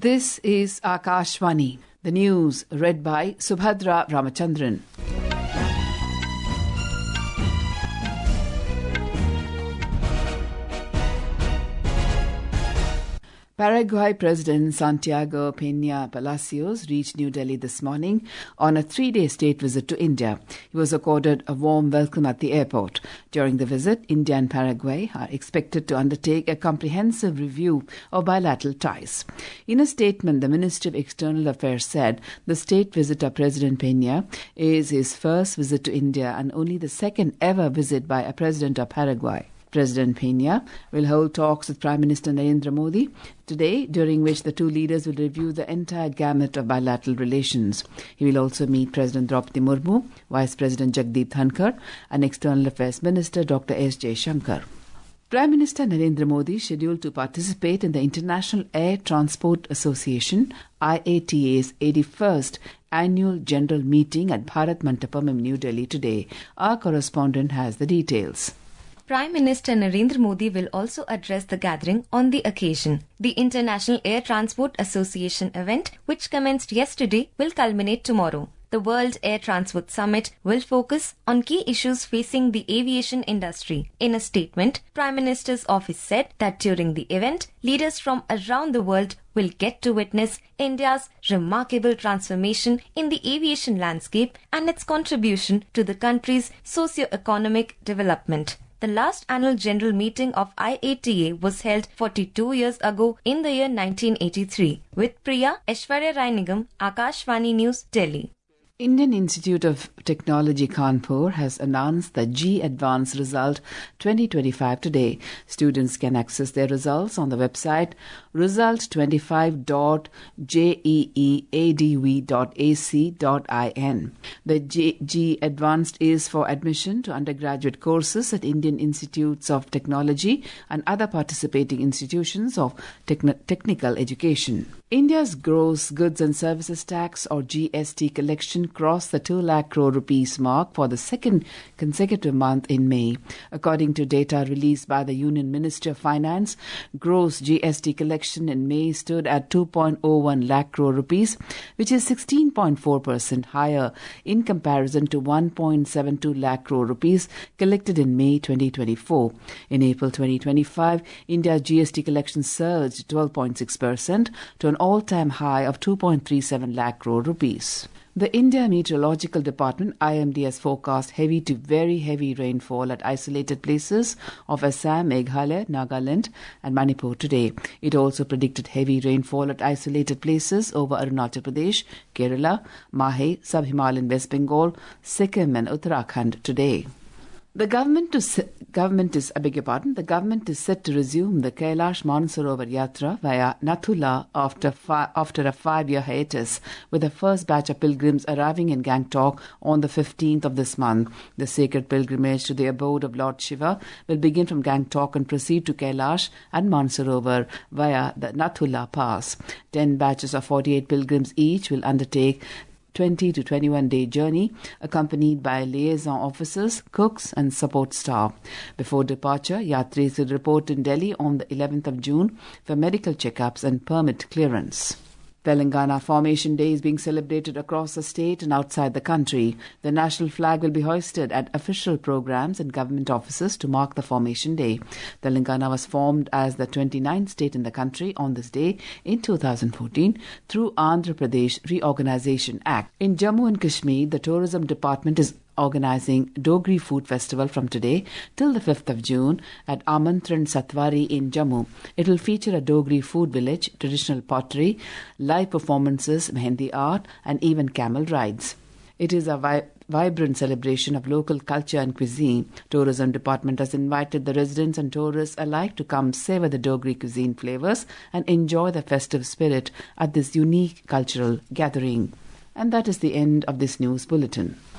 This is Akashvani. The news read by Subhadra Ramachandran. Paraguay President Santiago Peña Palacios reached New Delhi this morning on a 3-day state visit to India. He was accorded a warm welcome at the airport. During the visit, India and Paraguay are expected to undertake a comprehensive review of bilateral ties. In a statement, the Ministry of External Affairs said the state visit of President Peña is his first visit to India and only the second ever visit by a president of Paraguay. President Peña will hold talks with Prime Minister Narendra Modi today, during which the two leaders will review the entire gamut of bilateral relations. He will also meet President Draupadi Murmu, Vice President Jagdeep Dhankar, and External Affairs Minister Dr. S. Jaishankar. Prime Minister Narendra Modi is scheduled to participate in the International Air Transport Association IATA's 81st annual general meeting at Bharat Mandapam in New Delhi today. Our correspondent has the details. Prime Minister Narendra Modi will also address the gathering on the occasion. The International Air Transport Association event, which commenced yesterday, will culminate tomorrow. The World Air Transport Summit will focus on key issues facing the aviation industry. In a statement, Prime Minister's office said that during the event, leaders from around the world will get to witness India's remarkable transformation in the aviation landscape and its contribution to the country's socio-economic development. The last annual general meeting of IATA was held 42 years ago in the year 1983. With Priya Aishwarya Rai Nigam, Akashvani News, Delhi. Indian Institute of Technology Kanpur has announced the JEE Advanced Result 2025 today. Students can access their results on the website result25.jeeadv.ac.in. The JEE Advanced is for admission to undergraduate courses at Indian Institutes of Technology and other participating institutions of technical education. India's gross goods and services tax or GST collection crossed the 2 lakh crore rupees mark for the second consecutive month in May. According to data released by the Union Ministry of Finance, gross GST collection in May stood at 2.01 lakh crore rupees, which is 16.4% higher in comparison to 1.72 lakh crore rupees collected in May 2024. In April 2025, India's GST collection surged 12.6% to an all-time high of 2.37 lakh crore rupees. The India Meteorological Department IMD has forecast heavy to very heavy rainfall at isolated places of Assam, Meghalaya, Nagaland and Manipur today. It also predicted heavy rainfall at isolated places over Arunachal Pradesh, Kerala, Mahe, Sub-Himalayan West Bengal, Sikkim and Uttarakhand today. The government is set to resume the Kailash Mansarovar Yatra via Nathula after a 5-year hiatus, with the first batch of pilgrims arriving in Gangtok on the 15th of this month. The sacred pilgrimage to the abode of Lord Shiva will begin from Gangtok and proceed to Kailash and Mansarovar via the Nathula Pass. 10 batches of 48 pilgrims each will undertake 20 to 21 day journey, accompanied by liaison officers, cooks and support staff. Before departure, yatris will report in Delhi on the 11th of June for medical checkups and permit clearance. Telangana Formation Day is being celebrated across the state and outside the country. The national flag will be hoisted at official programs and government offices to mark the Formation Day. Telangana was formed as the 29th state in the country on this day in 2014 through Andhra Pradesh Reorganisation Act. In Jammu and Kashmir, the Tourism Department is organizing Dogri Food Festival from today till the 5th of June at Amantran Satwari in Jammu. It will feature a Dogri food village, traditional pottery, live performances, mehendi art and even camel rides. It is a vibrant celebration of local culture and cuisine. Tourism Department has invited the residents and tourists alike to come savor the Dogri cuisine flavors and enjoy the festive spirit at this unique cultural gathering. And that is the end of this news bulletin.